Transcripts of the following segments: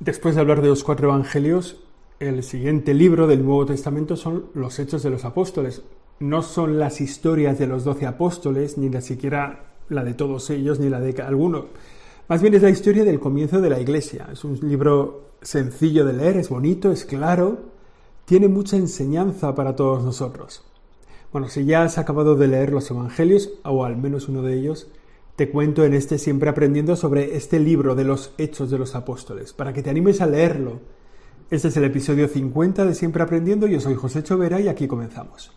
Después de hablar de los 4 evangelios, el siguiente libro del Nuevo Testamento son los Hechos de los Apóstoles. No son las historias de los 12 apóstoles, ni siquiera la de todos ellos, ni la de alguno. Más bien es la historia del comienzo de la Iglesia. Es un libro sencillo de leer, es bonito, es claro, tiene mucha enseñanza para todos nosotros. Bueno, si ya has acabado de leer los evangelios, o al menos uno de ellos, te cuento en este Siempre Aprendiendo sobre este libro de los Hechos de los Apóstoles, para que te animes a leerlo. Este es el episodio 50 de Siempre Aprendiendo. Yo soy José Chovera y aquí comenzamos.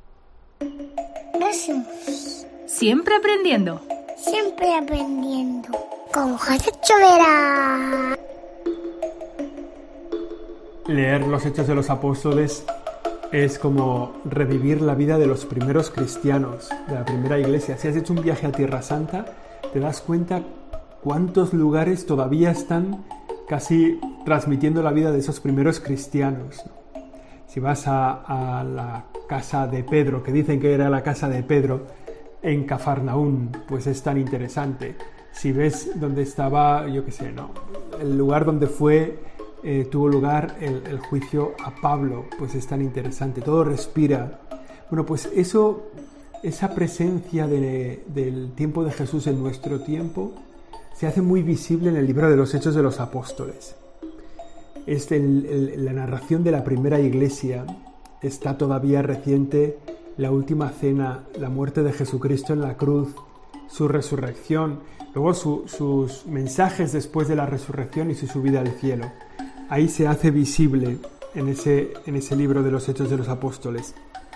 Siempre aprendiendo. Siempre aprendiendo. Con José Chovera. Leer los Hechos de los Apóstoles es como revivir la vida de los primeros cristianos, de la primera iglesia. Si has hecho un viaje a Tierra Santa, te das cuenta cuántos lugares todavía están casi transmitiendo la vida de esos primeros cristianos. Si vas a la casa de Pedro, que dicen que era la casa de Pedro, en Cafarnaún, pues es tan interesante. Si ves dónde estaba, yo qué sé, ¿no? El lugar donde tuvo lugar el juicio a Pablo, pues es tan interesante, todo respira. Bueno, pues esa presencia del tiempo de Jesús en nuestro tiempo se hace muy visible en el libro de los Hechos de los Apóstoles. La narración de la primera iglesia está todavía reciente, la última cena, la muerte de Jesucristo en la cruz, su resurrección, luego sus mensajes después de la resurrección y su subida al cielo. Ahí se hace visible en ese libro de los Hechos de los Apóstoles.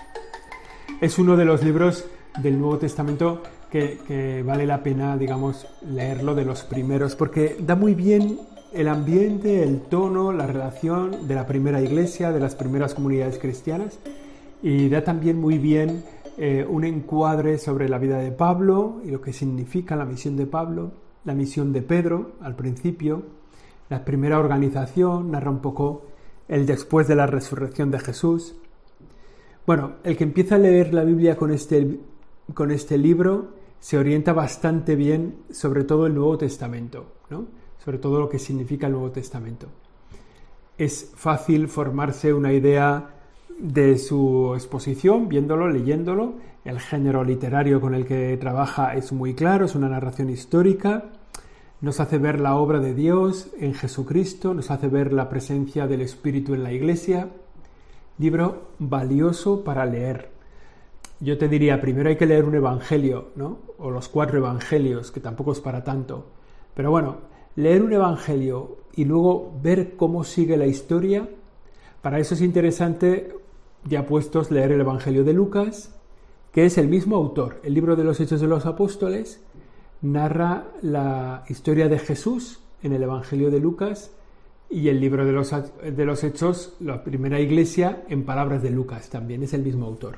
Es uno de los libros del Nuevo Testamento que vale la pena, digamos, leerlo de los primeros, porque da muy bien el ambiente, el tono, la relación de la primera iglesia, de las primeras comunidades cristianas, y da también muy bien un encuadre sobre la vida de Pablo y lo que significa la misión de Pablo, la misión de Pedro al principio, la primera organización, narra un poco el después de la resurrección de Jesús. Bueno, el que empieza a leer la Biblia con este libro se orienta bastante bien sobre todo el Nuevo Testamento, ¿no? Sobre todo lo que significa el Nuevo Testamento. Es fácil formarse una idea de su exposición, viéndolo, leyéndolo. El género literario con el que trabaja es muy claro, es una narración histórica. Nos hace ver la obra de Dios en Jesucristo, nos hace ver la presencia del Espíritu en la Iglesia. Libro valioso para leer. Yo te diría, primero hay que leer un evangelio, ¿no? O los 4 evangelios, que tampoco es para tanto. Pero bueno, leer un evangelio y luego ver cómo sigue la historia, para eso es interesante, ya puestos, leer el Evangelio de Lucas, que es el mismo autor. El libro de los Hechos de los Apóstoles narra la historia de Jesús en el Evangelio de Lucas, y el libro de los Hechos, la primera iglesia, en palabras de Lucas, también es el mismo autor.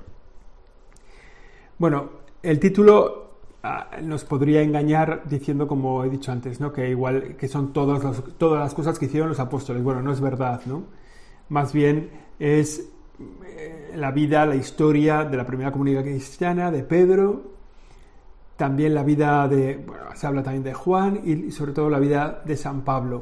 Bueno, el título nos podría engañar diciendo, como he dicho antes, ¿no? Que igual que son todas las cosas que hicieron los apóstoles. Bueno, no es verdad, ¿no? Más bien es la vida, la historia de la primera comunidad cristiana, de Pedro. También la vida se habla también de Juan y sobre todo la vida de San Pablo,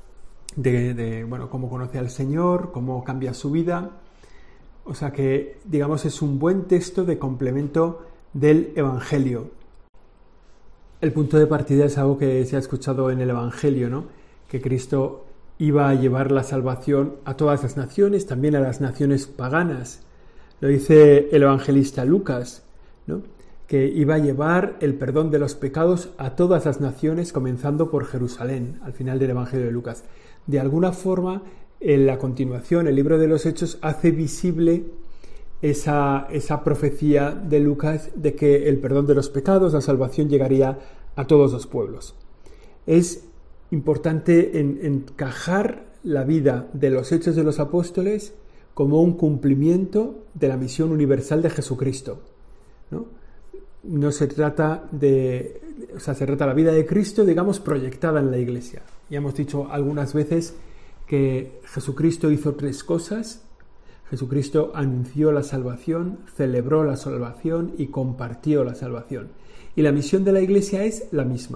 cómo conoce al Señor, cómo cambia su vida. O sea que, digamos, es un buen texto de complemento del Evangelio. El punto de partida es algo que se ha escuchado en el Evangelio, ¿no? Que Cristo iba a llevar la salvación a todas las naciones, también a las naciones paganas. Lo dice el evangelista Lucas, ¿no? Que iba a llevar el perdón de los pecados a todas las naciones, comenzando por Jerusalén, al final del Evangelio de Lucas. De alguna forma, en la continuación, el libro de los Hechos hace visible esa profecía de Lucas de que el perdón de los pecados, la salvación, llegaría a todos los pueblos. Es importante encajar la vida de los Hechos de los Apóstoles como un cumplimiento de la misión universal de Jesucristo, ¿no? No se trata se trata la vida de Cristo, digamos, proyectada en la Iglesia. Ya hemos dicho algunas veces que Jesucristo hizo 3 cosas. Jesucristo anunció la salvación, celebró la salvación y compartió la salvación. Y la misión de la Iglesia es la misma.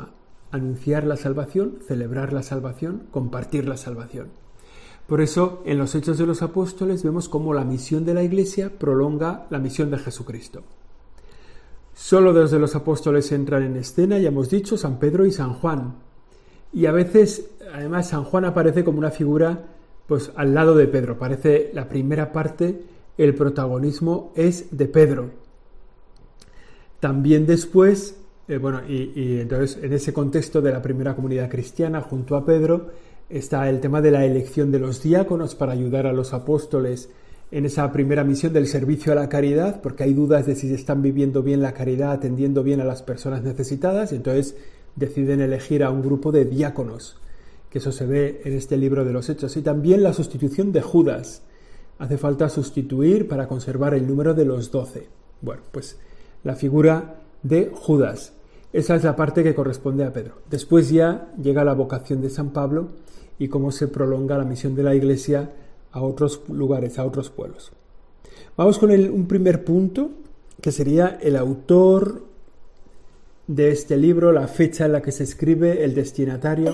anunciar la salvación, celebrar la salvación, compartir la salvación. Por eso, en los Hechos de los Apóstoles vemos cómo la misión de la Iglesia prolonga la misión de Jesucristo. Solo dos de los apóstoles entran en escena, ya hemos dicho, San Pedro y San Juan. Y a veces, además, San Juan aparece como una figura pues al lado de Pedro. Parece la primera parte, el protagonismo es de Pedro. También después, y entonces en ese contexto de la primera comunidad cristiana, junto a Pedro, está el tema de la elección de los diáconos para ayudar a los apóstoles en esa primera misión del servicio a la caridad, porque hay dudas de si se están viviendo bien la caridad, atendiendo bien a las personas necesitadas, y entonces deciden elegir a un grupo de diáconos, que eso se ve en este libro de los Hechos. Y también la sustitución de Judas. Hace falta sustituir para conservar el número de los 12. Bueno, pues la figura de Judas. Esa es la parte que corresponde a Pedro. Después ya llega la vocación de San Pablo y cómo se prolonga la misión de la Iglesia a otros lugares, a otros pueblos. Vamos con un primer punto, que sería el autor de este libro, la fecha en la que se escribe, el destinatario.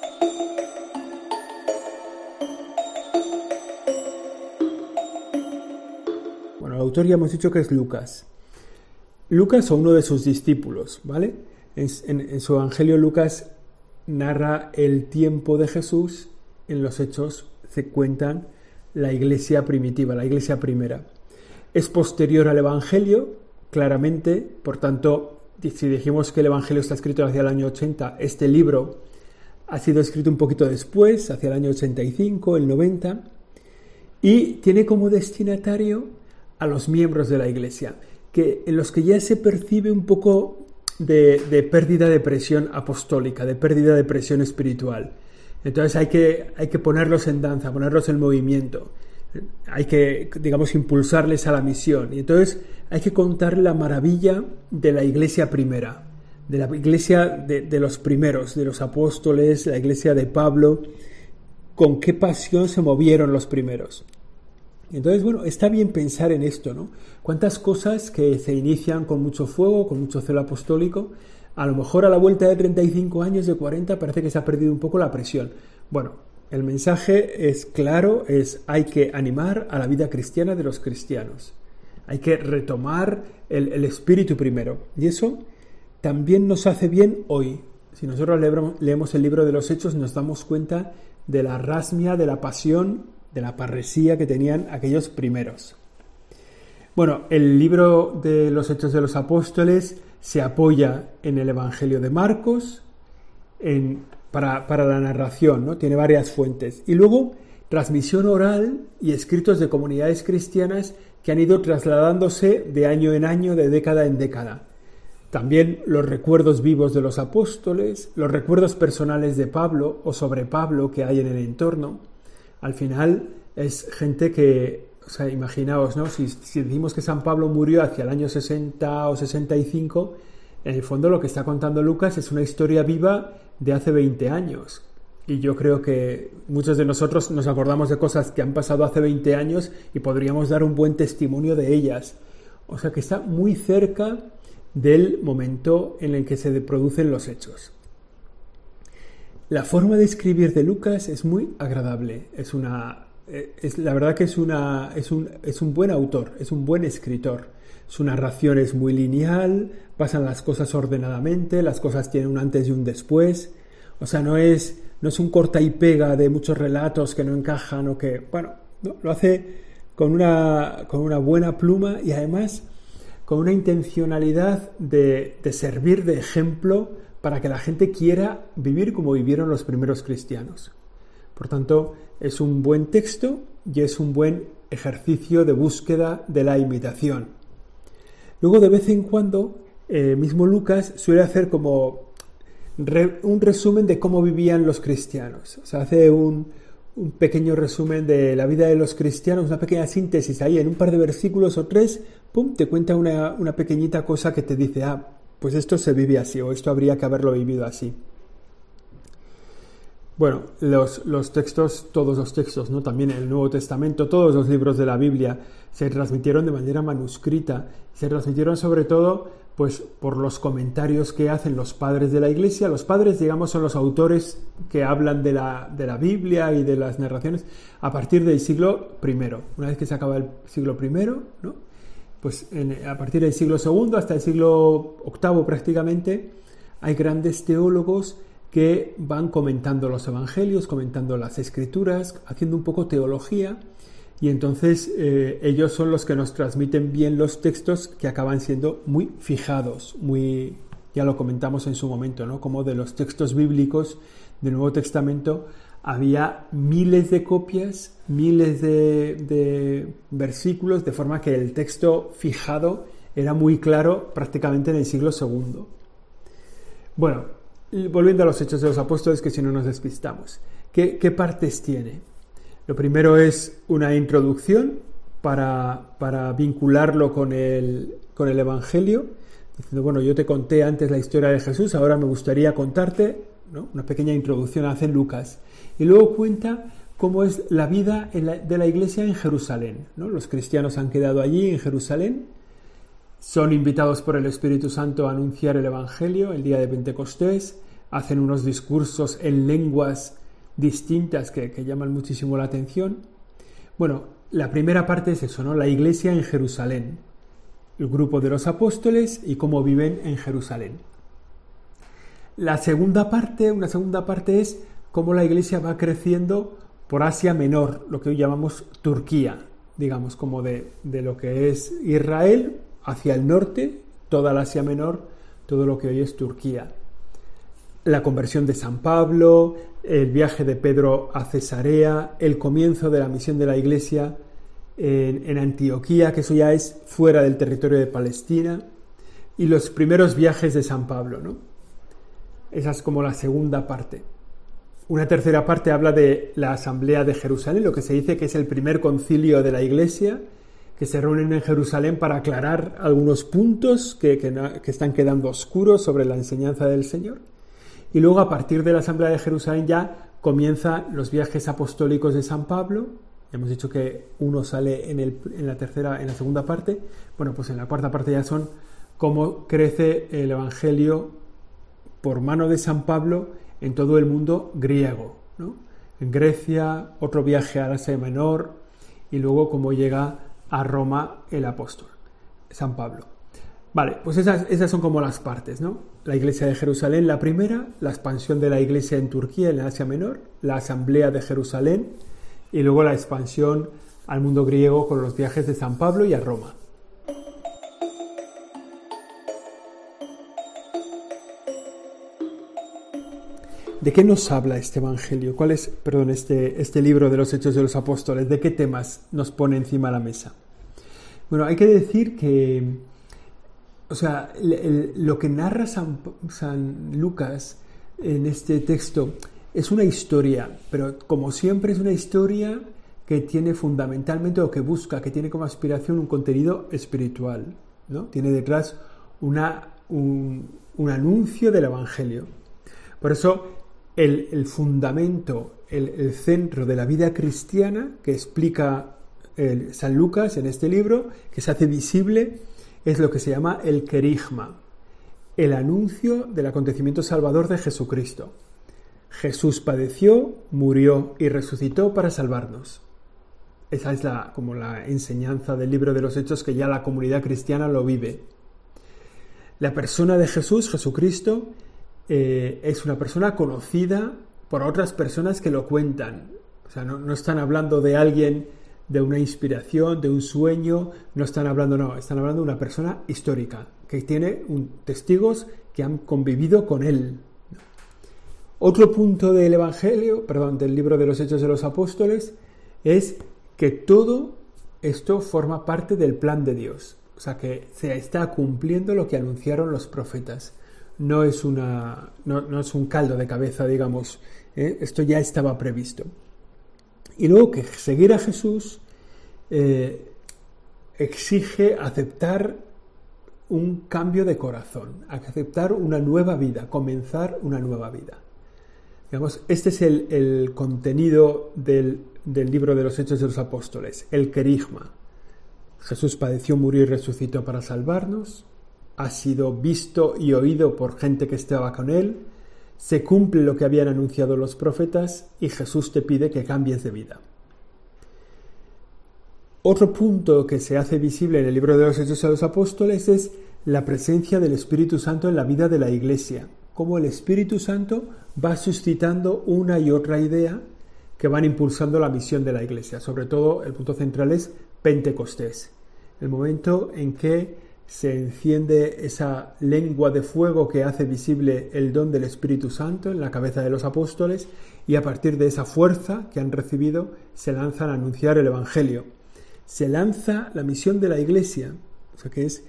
Bueno, el autor ya hemos dicho que es Lucas. Lucas o uno de sus discípulos, ¿vale? En su Evangelio Lucas narra el tiempo de Jesús. En los Hechos se cuentan la iglesia primitiva, la iglesia primera. Es posterior al Evangelio, claramente, por tanto, si dijimos que el Evangelio está escrito hacia el año 80, este libro ha sido escrito un poquito después, hacia el año 85, el 90, y tiene como destinatario a los miembros de la iglesia, en los que ya se percibe un poco de pérdida de presión apostólica, de pérdida de presión espiritual. Entonces hay que ponerlos en danza, ponerlos en movimiento. Hay que, digamos, impulsarles a la misión. Y entonces hay que contar la maravilla de la iglesia primera, de la iglesia de los primeros, de los apóstoles, la iglesia de Pablo, con qué pasión se movieron los primeros. Entonces, bueno, está bien pensar en esto, ¿no? Cuántas cosas que se inician con mucho fuego, con mucho celo apostólico, a lo mejor a la vuelta de 35 años, de 40, parece que se ha perdido un poco la presión. Bueno, el mensaje es claro, hay que animar a la vida cristiana de los cristianos. Hay que retomar el espíritu primero. Y eso también nos hace bien hoy. Si nosotros leemos el libro de los Hechos, nos damos cuenta de la rasmia, de la pasión, de la parresía que tenían aquellos primeros. Bueno, el libro de los Hechos de los Apóstoles se apoya en el Evangelio de Marcos para la narración, ¿no? Tiene varias fuentes. Y luego transmisión oral y escritos de comunidades cristianas que han ido trasladándose de año en año, de década en década. También los recuerdos vivos de los apóstoles, los recuerdos personales de Pablo o sobre Pablo que hay en el entorno. Al final es gente que, o sea, imaginaos, ¿no? Si decimos que San Pablo murió hacia el año 60 o 65, en el fondo lo que está contando Lucas es una historia viva de hace 20 años. Y yo creo que muchos de nosotros nos acordamos de cosas que han pasado hace 20 años y podríamos dar un buen testimonio de ellas. O sea que está muy cerca del momento en el que se producen los hechos. La forma de escribir de Lucas es muy agradable. La verdad que es un buen autor, es un buen escritor. Su narración es muy lineal, pasan las cosas ordenadamente, las cosas tienen un antes y un después. O sea, no es un corta y pega de muchos relatos que no encajan o que... Bueno, no, lo hace con una buena pluma y además con una intencionalidad de servir de ejemplo para que la gente quiera vivir como vivieron los primeros cristianos. Por tanto, es un buen texto y es un buen ejercicio de búsqueda de la imitación. Luego, de vez en cuando, mismo Lucas suele hacer como un resumen de cómo vivían los cristianos. O sea, hace un pequeño resumen de la vida de los cristianos, una pequeña síntesis ahí en un par de versículos o 3, ¡pum!, te cuenta una pequeñita cosa que te dice, pues esto se vive así, o esto habría que haberlo vivido así. Bueno, los textos, todos los textos, ¿no? También el Nuevo Testamento, todos los libros de la Biblia se transmitieron de manera manuscrita, se transmitieron sobre todo pues por los comentarios que hacen los padres de la Iglesia. Los padres, digamos, son los autores que hablan de la Biblia y de las narraciones a partir del siglo I. Una vez que se acaba el siglo I, ¿no? Pues a partir del siglo II hasta el siglo VIII prácticamente hay grandes teólogos que van comentando los evangelios, comentando las escrituras, haciendo un poco teología, y entonces ellos son los que nos transmiten bien los textos, que acaban siendo muy fijados, ya lo comentamos en su momento, ¿no? Como de los textos bíblicos del Nuevo Testamento había miles de copias, miles de versículos, de forma que el texto fijado era muy claro prácticamente en el siglo II. Bueno, volviendo a los Hechos de los Apóstoles, que si no nos despistamos. ¿Qué partes tiene? Lo primero es una introducción para vincularlo con el Evangelio, diciendo, bueno, yo te conté antes la historia de Jesús, ahora me gustaría contarte, ¿no? Una pequeña introducción hace Lucas. Y luego cuenta cómo es la vida de la iglesia en Jerusalén, ¿no? Los cristianos han quedado allí en Jerusalén, son invitados por el Espíritu Santo a anunciar el Evangelio el día de Pentecostés, hacen unos discursos en lenguas distintas que llaman muchísimo la atención. Bueno, la primera parte es eso, ¿no? La iglesia en Jerusalén, el grupo de los apóstoles y cómo viven en Jerusalén. Una segunda parte es cómo la iglesia va creciendo por Asia Menor, lo que hoy llamamos Turquía, digamos, como de lo que es Israel hacia el norte, toda la Asia Menor, todo lo que hoy es Turquía. La conversión de San Pablo, el viaje de Pedro a Cesarea, el comienzo de la misión de la iglesia en Antioquía, que eso ya es fuera del territorio de Palestina, y los primeros viajes de San Pablo, ¿no? Esa es como la segunda parte. Una tercera parte habla de la Asamblea de Jerusalén, lo que se dice que es el primer concilio de la iglesia, que se reúnen en Jerusalén para aclarar algunos puntos que están quedando oscuros sobre la enseñanza del Señor. Y luego, a partir de la Asamblea de Jerusalén, ya comienzan los viajes apostólicos de San Pablo. Ya hemos dicho que uno sale en la segunda parte. Bueno, pues en la cuarta parte ya son cómo crece el Evangelio por mano de San Pablo en todo el mundo griego, ¿no? En Grecia, otro viaje a Asia Menor, y luego cómo llega a Roma el apóstol, San Pablo. Vale, pues esas son como las partes, ¿no? La iglesia de Jerusalén, la primera, la expansión de la iglesia en Turquía, en Asia Menor, la Asamblea de Jerusalén, y luego la expansión al mundo griego con los viajes de San Pablo y a Roma. ¿De qué nos habla este Evangelio? ¿Cuál es, este libro de los Hechos de los Apóstoles? ¿De qué temas nos pone encima de la mesa? Bueno, hay que decir que, lo que narra San Lucas en este texto es una historia, pero como siempre es una historia que tiene fundamentalmente, o que busca, que tiene como aspiración un contenido espiritual, ¿no? Tiene detrás un anuncio del Evangelio. Por eso el fundamento, el centro de la vida cristiana que explica San Lucas en este libro, que se hace visible, es lo que se llama el querigma, el anuncio del acontecimiento salvador de Jesucristo. Jesús padeció, murió y resucitó para salvarnos. Esa es como la enseñanza del libro de los Hechos, que ya la comunidad cristiana lo vive. La persona de Jesús, Jesucristo, es una persona conocida por otras personas que lo cuentan. O sea, no están hablando de alguien, de una inspiración, de un sueño, están hablando de una persona histórica, que tiene testigos que han convivido con él. Otro punto del del libro de los Hechos de los Apóstoles, es que todo esto forma parte del plan de Dios. O sea, que se está cumpliendo lo que anunciaron los profetas. No es un caldo de cabeza, digamos. Esto ya estaba previsto. Y luego que seguir a Jesús exige aceptar un cambio de corazón, aceptar una nueva vida, comenzar una nueva vida. Digamos, este es el contenido del libro de los Hechos de los Apóstoles, el querigma. Jesús padeció, murió y resucitó para salvarnos. ha sido visto y oído por gente que estaba con él, se cumple lo que habían anunciado los profetas y Jesús te pide que cambies de vida. Otro punto que se hace visible en el libro de los Hechos de los Apóstoles es la presencia del Espíritu Santo en la vida de la Iglesia, cómo el Espíritu Santo va suscitando una y otra idea que van impulsando la misión de la Iglesia. Sobre todo el punto central es Pentecostés, el momento en que se enciende esa lengua de fuego que hace visible el don del Espíritu Santo en la cabeza de los apóstoles, y a partir de esa fuerza que han recibido se lanzan a anunciar el Evangelio. Se lanza la misión de la Iglesia, o sea que es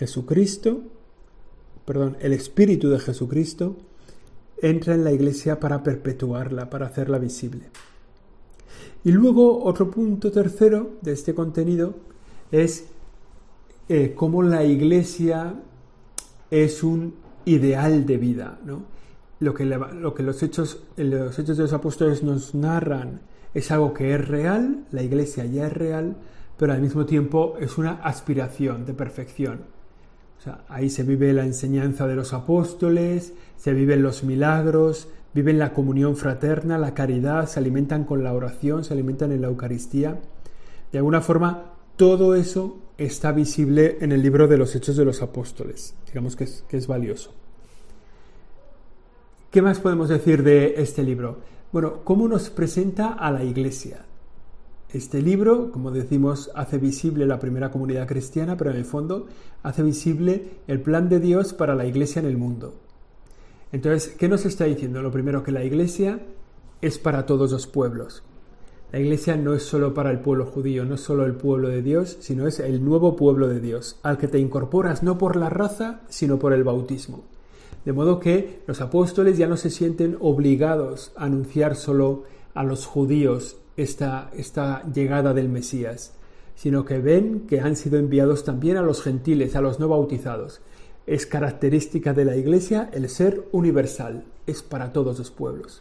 el Espíritu de Jesucristo entra en la Iglesia para perpetuarla, para hacerla visible. Y luego otro punto tercero de este contenido es cómo la Iglesia es un ideal de vida, ¿no? Lo que los hechos de los apóstoles nos narran es algo que es real, la Iglesia ya es real, pero al mismo tiempo es una aspiración de perfección. O sea, ahí se vive la enseñanza de los apóstoles, se viven los milagros, viven la comunión fraterna, la caridad, se alimentan con la oración, se alimentan en la Eucaristía. De alguna forma, todo eso está visible en el libro de los Hechos de los Apóstoles. Digamos que es valioso. ¿Qué más podemos decir de este libro? Bueno, ¿cómo nos presenta a la Iglesia? Este libro, como decimos, hace visible la primera comunidad cristiana, pero en el fondo hace visible el plan de Dios para la Iglesia en el mundo. Entonces, ¿qué nos está diciendo? Lo primero, que la Iglesia es para todos los pueblos. La Iglesia no es solo para el pueblo judío, no es solo el pueblo de Dios, sino es el nuevo pueblo de Dios, al que te incorporas no por la raza, sino por el bautismo. De modo que los apóstoles ya no se sienten obligados a anunciar solo a los judíos esta llegada del Mesías, sino que ven que han sido enviados también a los gentiles, a los no bautizados. Es característica de la Iglesia el ser universal, es para todos los pueblos.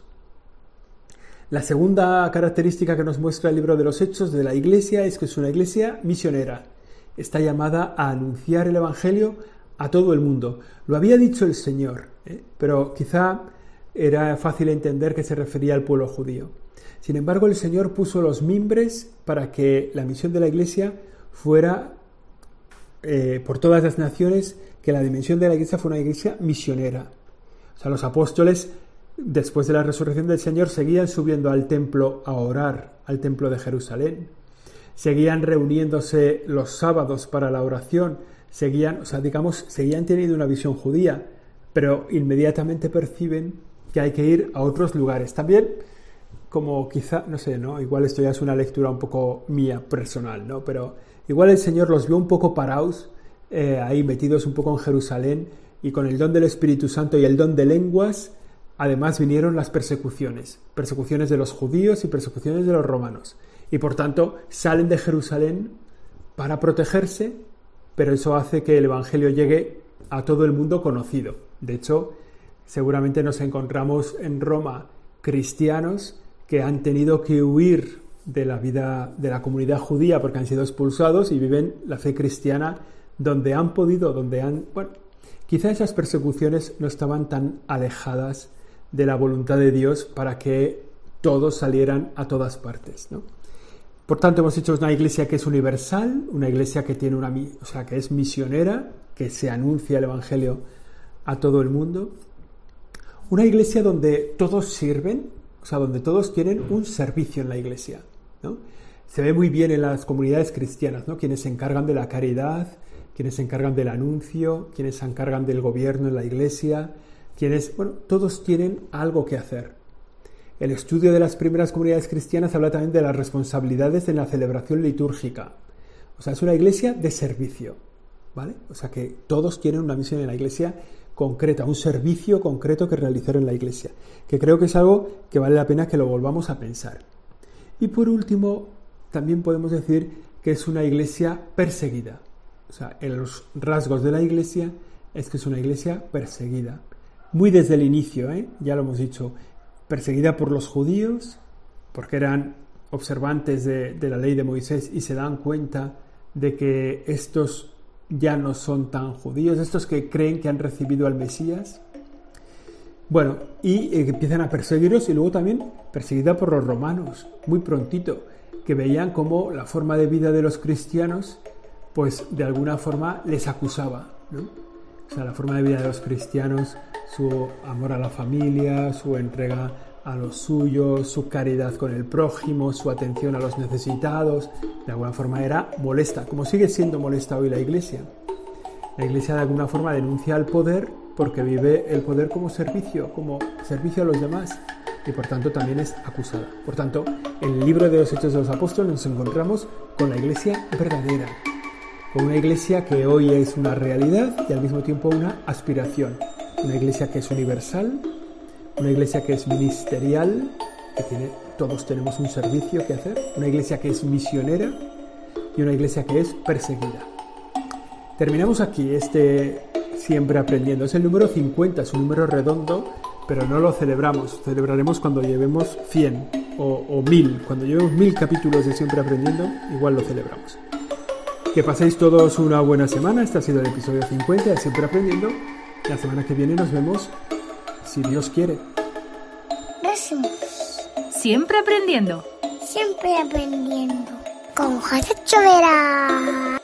La segunda característica que nos muestra el libro de los Hechos de la Iglesia es que es una Iglesia misionera. Está llamada a anunciar el Evangelio a todo el mundo. Lo había dicho el Señor, pero quizá era fácil entender que se refería al pueblo judío. Sin embargo, el Señor puso los mimbres para que la misión de la Iglesia fuera por todas las naciones, que la dimensión de la Iglesia fue una Iglesia misionera. O sea, los apóstoles, después de la resurrección del Señor, seguían subiendo al templo a orar, al templo de Jerusalén. Seguían reuniéndose los sábados para la oración. Seguían teniendo una visión judía, pero inmediatamente perciben que hay que ir a otros lugares. También, como quizá, no sé, ¿no? Igual esto ya es una lectura un poco mía, personal, ¿no? Pero igual el Señor los vio un poco parados, ahí metidos un poco en Jerusalén, y con el don del Espíritu Santo y el don de lenguas, además vinieron las persecuciones de los judíos y persecuciones de los romanos. Y por tanto salen de Jerusalén para protegerse, pero eso hace que el Evangelio llegue a todo el mundo conocido. De hecho, seguramente nos encontramos en Roma cristianos que han tenido que huir de la vida de la comunidad judía porque han sido expulsados y viven la fe cristiana donde han podido, quizá esas persecuciones no estaban tan alejadas de la voluntad de Dios para que todos salieran a todas partes, ¿no? Por tanto, hemos dicho, es una iglesia que es universal, una iglesia que tiene que es misionera, que se anuncia el Evangelio a todo el mundo. Una iglesia donde todos sirven, donde todos tienen un servicio en la iglesia, ¿no? Se ve muy bien en las comunidades cristianas, ¿no? Quienes se encargan de la caridad, quienes se encargan del anuncio, quienes se encargan del gobierno en la iglesia, todos tienen algo que hacer. El estudio de las primeras comunidades cristianas habla también de las responsabilidades en la celebración litúrgica. Es una iglesia de servicio, ¿vale? Que todos tienen una misión en la iglesia concreta, un servicio concreto que realizar en la iglesia, que creo que es algo que vale la pena que lo volvamos a pensar. Y por último, también podemos decir que es una iglesia perseguida. En los rasgos de la iglesia es que es una iglesia perseguida. Muy desde el inicio, ya lo hemos dicho, perseguida por los judíos, porque eran observantes de la ley de Moisés y se dan cuenta de que estos ya no son tan judíos, estos que creen que han recibido al Mesías. Bueno, y empiezan a perseguirlos, y luego también perseguida por los romanos, muy prontito, que veían cómo la forma de vida de los cristianos, pues de alguna forma les acusaba, ¿no? O sea, la forma de vida de los cristianos, su amor a la familia, su entrega a los suyos, su caridad con el prójimo, su atención a los necesitados, de alguna forma era molesta, como sigue siendo molesta hoy la Iglesia. La Iglesia de alguna forma denuncia al poder porque vive el poder como servicio a los demás, y por tanto también es acusada. Por tanto, en el libro de los Hechos de los Apóstoles nos encontramos con la Iglesia verdadera, con una Iglesia que hoy es una realidad y al mismo tiempo una aspiración. Una Iglesia que es universal, una Iglesia que es ministerial, todos tenemos un servicio que hacer, una Iglesia que es misionera y una Iglesia que es perseguida. Terminamos aquí Siempre Aprendiendo. Es el número 50, es un número redondo, pero no lo celebramos. Celebraremos cuando llevemos 100 o 1000. Cuando llevemos 1000 capítulos de Siempre Aprendiendo, igual lo celebramos. Que paséis todos una buena semana. Este ha sido el episodio 50 de Siempre Aprendiendo. La semana que viene nos vemos, si Dios quiere. Gracias. Siempre aprendiendo. Siempre aprendiendo. Con José Chovera.